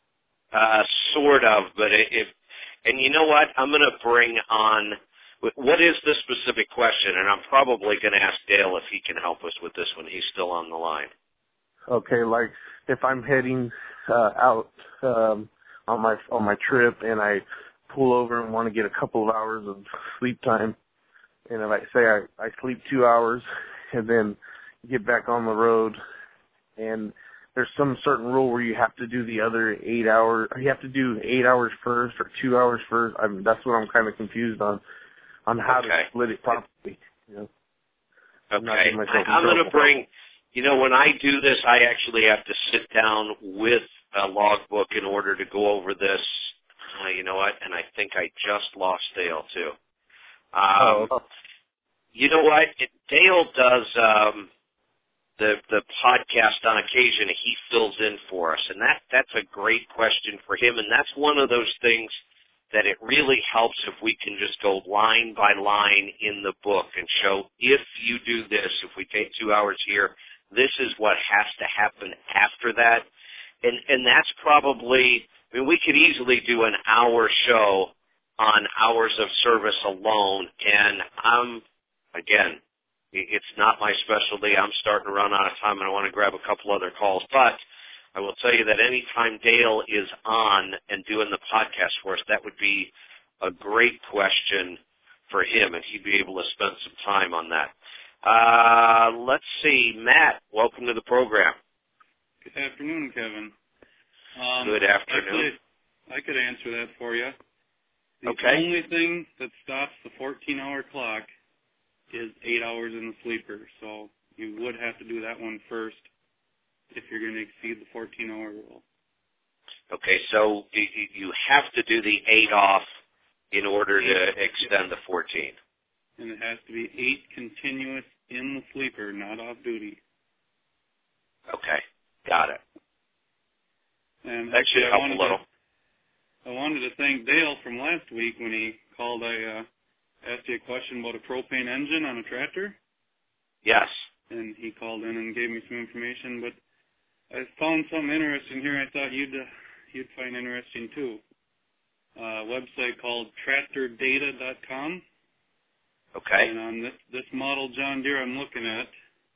Uh, sort of, but if, and you know what? I'm going to bring on, what is the specific question? And I'm probably going to ask Dale if he can help us with this one. He's still on the line. Okay, like if I'm heading uh, out um, on my on my trip and I pull over and want to get a couple of hours of sleep time, and if I say I, I sleep two hours and then get back on the road, and there's some certain rule where you have to do the other eight hours, or you have to do eight hours first or two hours first. I mean, that's what I'm kind of confused on, on how okay. to split it properly. You know? Okay, I, I'm going to bring, you know, when I do this, I actually have to sit down with a logbook in order to go over this. Uh, you know what? And I think I just lost Dale too. Um, oh. You know what? It, Dale does um, the the podcast on occasion. He fills in for us, and that that's a great question for him. And that's one of those things that it really helps if we can just go line by line in the book and show, if you do this, if we take two hours here, this is what has to happen after that. And and that's probably, I mean, we could easily do an hour show on hours of service alone, and I'm, again, it's not my specialty. I'm starting to run out of time, and I want to grab a couple other calls. But I will tell you that any time Dale is on and doing the podcast for us, that would be a great question for him, and he'd be able to spend some time on that. Uh, let's see. Matt, welcome to the program. Good afternoon, Kevin. Um, Good afternoon. Actually, I could answer that for you. The okay. only thing that stops the fourteen-hour clock is eight hours in the sleeper, so you would have to do that one first if you're going to exceed the fourteen-hour rule. Okay, so you have to do the eight off in order eight, to extend the fourteen. And it has to be eight continuous in the sleeper, not off duty. Okay, got it. And that should help a little. To, I wanted to thank Dale from last week when he called. I uh, asked you a question about a propane engine on a tractor. Yes. And he called in and gave me some information, but I found something interesting here I thought you'd uh, you'd find interesting too. Uh, a website called tractor data dot com. Okay. And on this, this model John Deere I'm looking at,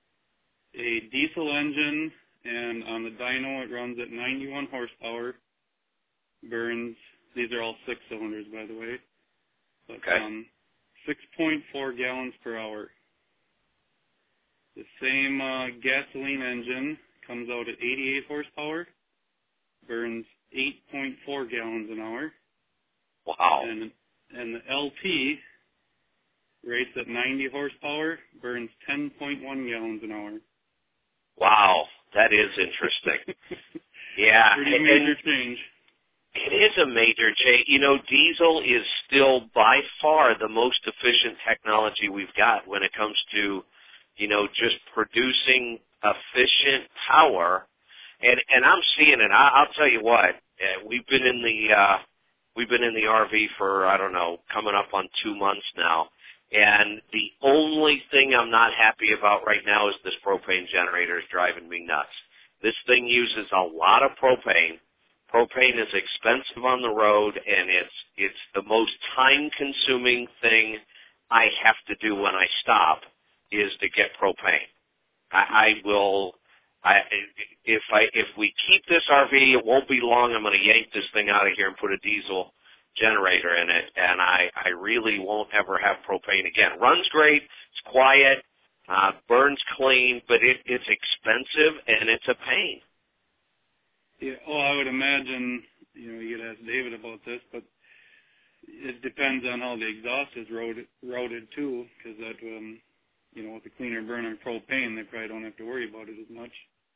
a diesel engine, and on the dyno it runs at ninety-one horsepower, burns, these are all six cylinders by the way, but okay. um, six point four gallons per hour. The same uh, gasoline engine comes out at eighty-eight horsepower, burns eight point four gallons an hour. Wow. And, and the L P rates at ninety horsepower, burns ten point one gallons an hour. Wow, that is interesting. Yeah. Pretty and, major change. It is a major change. You know, diesel is still by far the most efficient technology we've got when it comes to, you know, just producing efficient power. and and I'm seeing it. I, I'll tell you what. Uh, we've been in the uh, we've been in the R V for I don't know, coming up on two months now. And the only thing I'm not happy about right now is this propane generator is driving me nuts. This thing uses a lot of propane. Propane is expensive on the road, and it's it's the most time-consuming thing I have to do when I stop is to get propane. I, I will, I if I if we keep this R V, it won't be long. I'm going to yank this thing out of here and put a diesel generator in it, and I I really won't ever have propane again. Runs great, it's quiet, uh, burns clean, but it it's expensive and it's a pain. Yeah, oh, I would imagine, you know, you could ask David about this, but it depends on how the exhaust is routed, routed too, because that, um, you know, with the cleaner burner propane, they probably don't have to worry about it as much.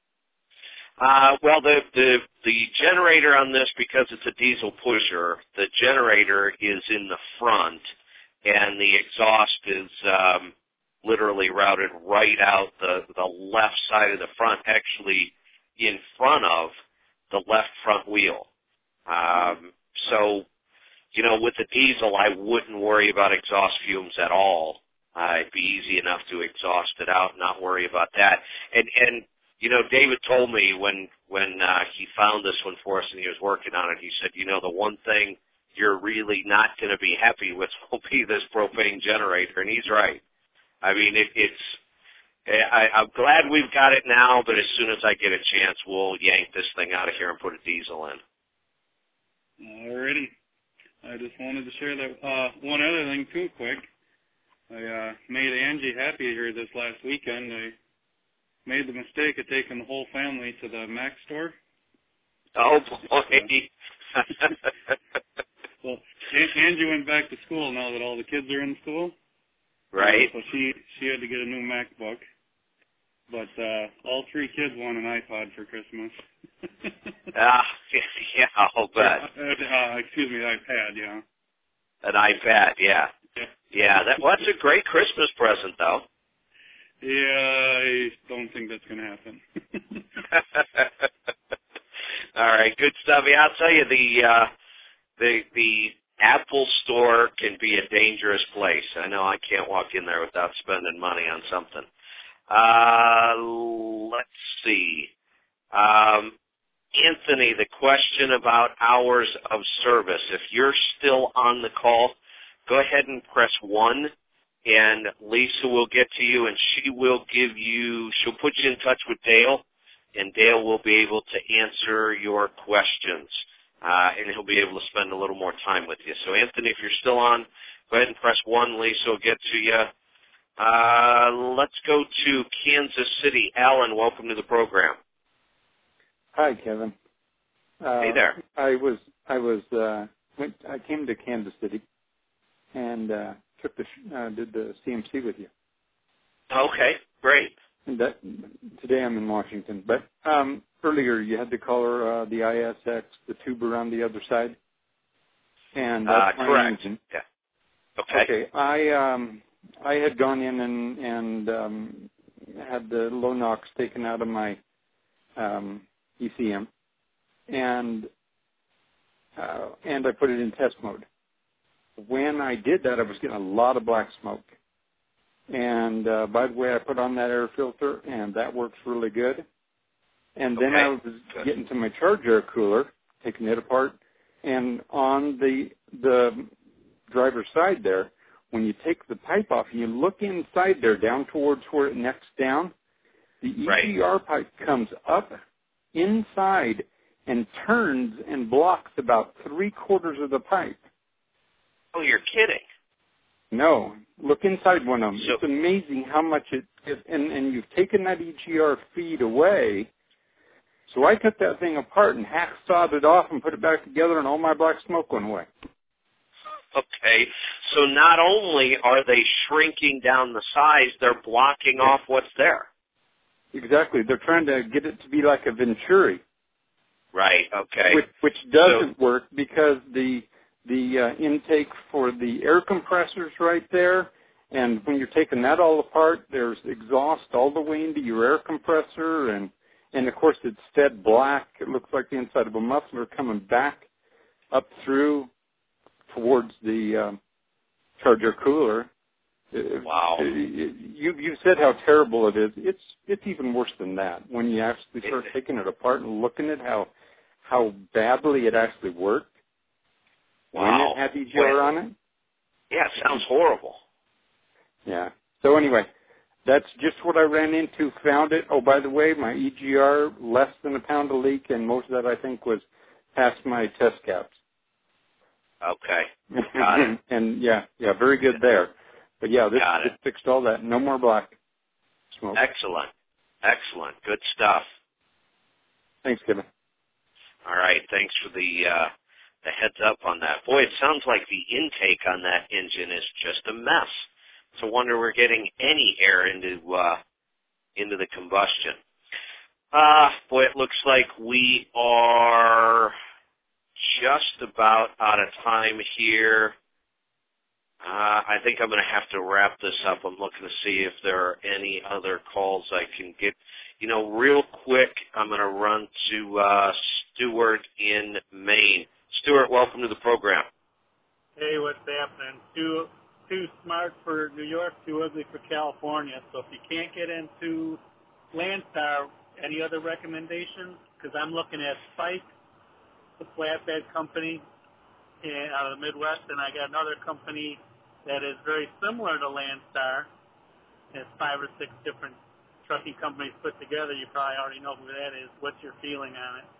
Uh, well, the, the the generator on this, because it's a diesel pusher, the generator is in the front, and the exhaust is um, literally routed right out the, the left side of the front, actually in front of the left front wheel. Um, so, you know, with the diesel, I wouldn't worry about exhaust fumes at all. Uh, it'd be easy enough to exhaust it out and not worry about that. And, and you know, David told me when, when uh, he found this one for us and he was working on it, he said, you know, the one thing you're really not going to be happy with will be this propane generator. And he's right. I mean, it, it's, I, I'm glad we've got it now, but as soon as I get a chance, we'll yank this thing out of here and put a diesel in. Alrighty. I just wanted to share that. Uh, one other thing, too, quick. I uh, made Angie happy here this last weekend. I made the mistake of taking the whole family to the Mac store. Oh, boy. Well, Angie went back to school now that all the kids are in school. Right. So she she had to get a new MacBook. But uh, all three kids want an iPod for Christmas. Ah, uh, yeah, I'll bet. Uh, uh, excuse me, iPad, yeah. An iPad, yeah. Yeah, yeah that, well, that's a great Christmas present, though. Yeah, I don't think that's going to happen. All right, good stuff. Yeah, I'll tell you, the uh, the the Apple store can be a dangerous place. I know I can't walk in there without spending money on something. Uh, let's see. Um, Anthony, the question about hours of service. If you're still on the call, go ahead and press one, and Lisa will get to you, and she will give you, she'll put you in touch with Dale, and Dale will be able to answer your questions, uh, and he'll be able to spend a little more time with you. So, Anthony, if you're still on, go ahead and press one. Lisa will get to you. Uh, let's go to Kansas City. Alan, welcome to the program. Hi, Kevin. Uh, hey there. I was I was uh, went I came to Kansas City and uh, took the uh, did the C M C with you. Okay, great. And that, today I'm in Washington, but um, earlier you had the color, uh, the I S X, the tube around the other side, and that's uh, my correct. engine. Yeah. Okay. Okay. I um I had gone in and and um, had the low NOx taken out of my um, E C M, and uh, and I put it in test mode. When I did that, I was getting a lot of black smoke. And uh, by the way, I put on that air filter, and that works really good. And then okay. I was getting to my charge air cooler, taking it apart, and on the the driver's side there, when you take the pipe off and you look inside there, down towards where it necks down, the E G R right. pipe comes up inside and turns and blocks about three quarters of the pipe. Oh, you're kidding. No. Look inside one of them. So, it's amazing how much it, it and, and you've taken that E G R feed away. So I took that thing apart and hacksawed it off and put it back together, and all my black smoke went away. Okay. So not only are they shrinking down the size, they're blocking yeah. off what's there. Exactly. They're trying to get it to be like a Venturi. Right. Okay. Which, which doesn't so, work because the the uh, intake for the air compressor's right there, and when you're taking that all apart, there's exhaust all the way into your air compressor, and and of course it's dead black. It looks like the inside of a muffler coming back up through towards the um, charger cooler. Wow. You you said how terrible it is. It's it's even worse than that when you actually start taking it apart and looking at how how badly it actually worked. Wow. When it had E G R on it. Yeah, it sounds horrible. Yeah. So anyway, that's just what I ran into. Found it. Oh, by the way, my E G R less than a pound a leak, and most of that I think was past my test caps. Okay. Got it. And yeah, yeah, very good there. But yeah, this, Got it. this fixed all that. No more black smoke. Excellent. Excellent. Good stuff. Thanks, Kevin. All right. Thanks for the uh, the heads up on that. Boy, it sounds like the intake on that engine is just a mess. It's a wonder we're getting any air into uh, into the combustion. Uh, boy, it looks like we are just about out of time here. Uh, I think I'm going to have to wrap this up. I'm looking to see if there are any other calls I can get. You know, real quick, I'm going to run to uh, Stuart in Maine. Stuart, welcome to the program. Hey, what's happening? Too too smart for New York, too ugly for California. So if you can't get into Landstar, any other recommendations? Because I'm looking at Spike, the flatbed company in, out of the Midwest, and I got another company that is very similar to Landstar. It's five or six different trucking companies put together. You probably already know who that is. What's your feeling on it?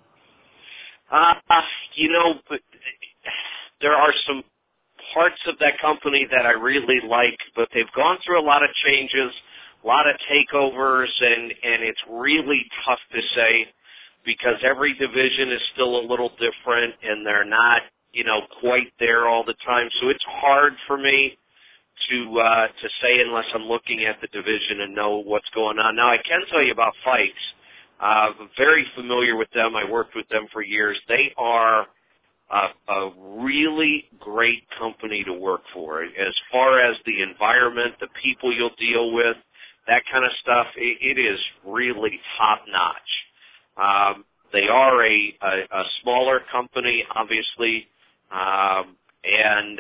Uh, you know, but there are some parts of that company that I really like, but they've gone through a lot of changes, a lot of takeovers, and, and it's really tough to say because every division is still a little different and they're not, you know, quite there all the time. So it's hard for me to uh, to say unless I'm looking at the division and know what's going on. Now, I can tell you about Fikes. Uh, very familiar with them. I worked with them for years. They are a, a really great company to work for. As far as the environment, the people you'll deal with, that kind of stuff, it, it is really top-notch. Um, they are a, a, a smaller company, obviously, um, and,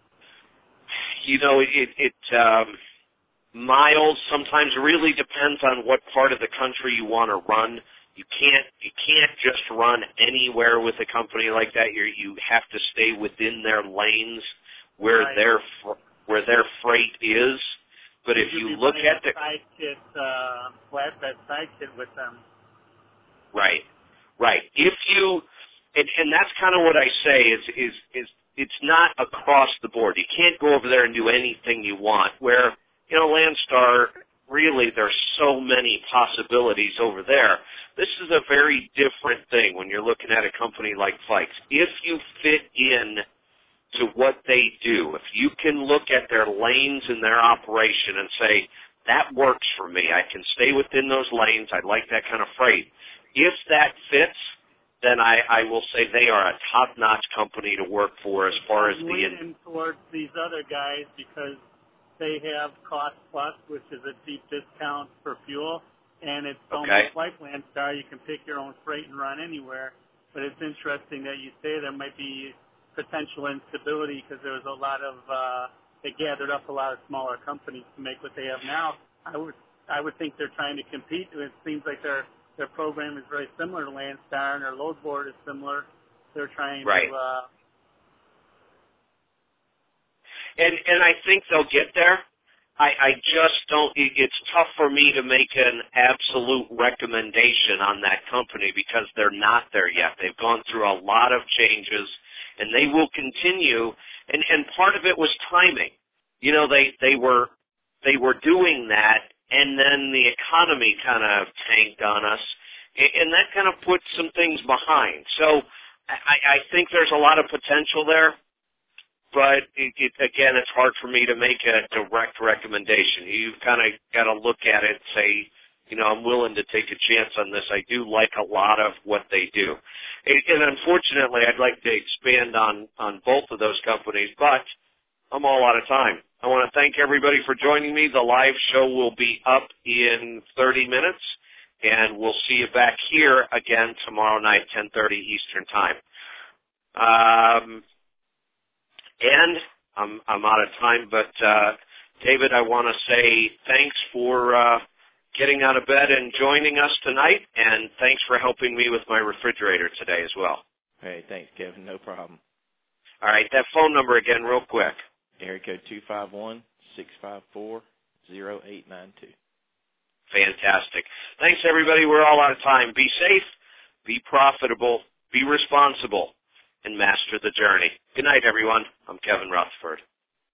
you know, it, it um, miles sometimes really depends on what part of the country you want to run. You can't you can't just run anywhere with a company like that. You you have to stay within their lanes where Right. their where their freight is. But if Would you be look running at the a side kit, uh, flatbed side kit with them. right, right. If you and, and that's kind of what I say is is is it's not across the board. You can't go over there and do anything you want. Where you know Landstar, really, there's so many possibilities over there. This is a very different thing when you're looking at a company like Fikes. If you fit in to what they do, if you can look at their lanes in their operation and say, that works for me, I can stay within those lanes, I like that kind of freight. If that fits, then I, I will say they are a top-notch company to work for as far as I'm the... leaning towards these other guys because they have Cost Plus, which is a deep discount for fuel, and it's Okay. almost like Landstar. You can pick your own freight and run anywhere. But it's interesting that you say there might be potential instability because there was a lot of uh, they gathered up a lot of smaller companies to make what they have now. I would I would think they're trying to compete. It seems like their their program is very similar to Landstar, and their load board is similar. They're trying Right. to. Uh, And and I think they'll get there. I, I just don't, it, it's tough for me to make an absolute recommendation on that company because they're not there yet. They've gone through a lot of changes, and they will continue. And, and part of it was timing. You know, they, they were they were doing that, and then the economy kind of tanked on us, and that kind of put some things behind. So I, I think there's a lot of potential there. But, it, it, again, it's hard for me to make a direct recommendation. You've kind of got to look at it and say, you know, I'm willing to take a chance on this. I do like a lot of what they do. And, and unfortunately, I'd like to expand on, on both of those companies, but I'm all out of time. I want to thank everybody for joining me. The live show will be up in thirty minutes, and we'll see you back here again tomorrow night, ten thirty Eastern Time. Um, and I'm, I'm out of time, but uh, David, I want to say thanks for uh, getting out of bed and joining us tonight, and thanks for helping me with my refrigerator today as well. Hey, thanks, Kevin. No problem. All right, that phone number again real quick. Area code two five one, six five four, zero eight nine two. Fantastic. Thanks, everybody. We're all out of time. Be safe, be profitable, be responsible, and master the journey. Good night, everyone. I'm Kevin Rutherford.